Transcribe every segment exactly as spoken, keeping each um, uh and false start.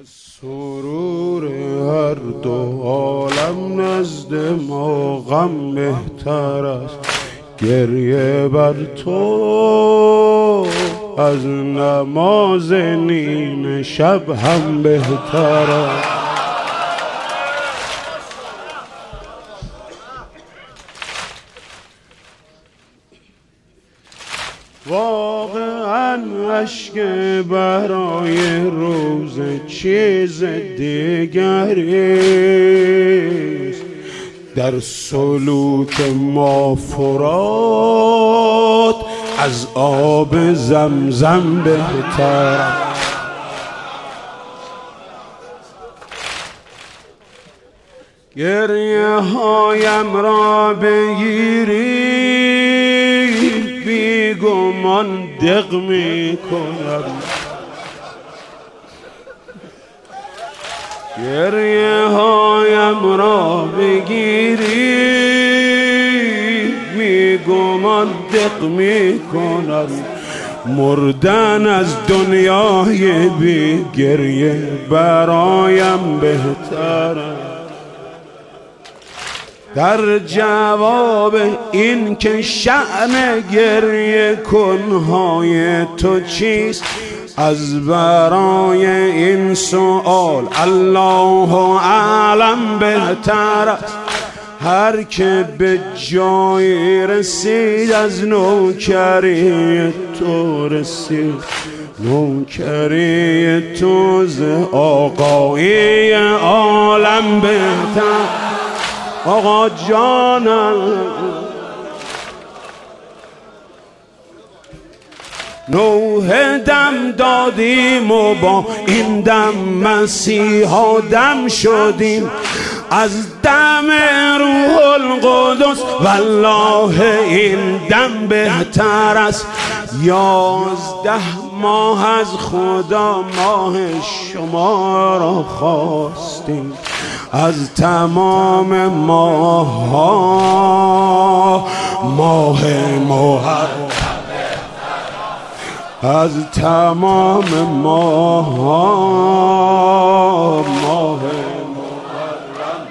سرور هر دو عالم نزد ما غم بهتر است، گریه بر تو از نماز نیمه شب هم بهتر است. واقعا اشک برای روز چیز دیگریست، در سلوک ما فرات از آب زمزم بهتر. گریه هایم را بگیری بی گمان دق می کنم، گریه هایم را بگیری بی گمان دق می کنم. مردن از دنیای بی گریه برایم بهتر است. در جواب این که شأن گریه کنهای تو چیست، از برای این سؤال الله اعلم بهتر است. هر که به جایی رسید از نوکری تو رسید، نوکری تو ز آقای عالم بهتر. آقا جانم نوح دم دادیم و با این دم مسیحا دم شدیم، از دم روح القدس والله این دم بهتر است. یازده ماه از خدا ماه شما را خواستیم، از تمام ماه ها ماه محرم، از تمام ماه ها ماه محرم.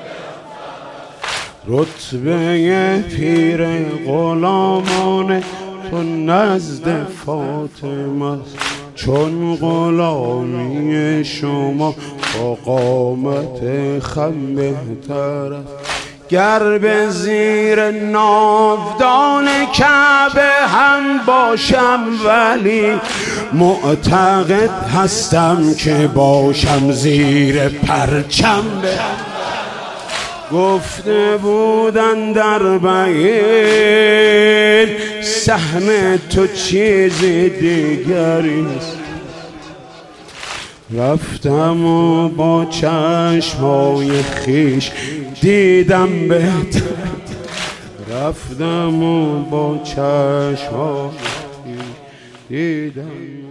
رتبه پیر غلامان تو نزد فاطمه است، چون غلامی شما با قامت خم بهتر است. گر به زیر ناودان کعبه هم باشم ولی معتقد هستم که باشم زیر پرچم بهتر. گفته بودن در بیت صحن تو چیزی دیگریست، رفتم و با چشمای خیش دیدم بهتر، رفتم و با چشمای خیش دیدم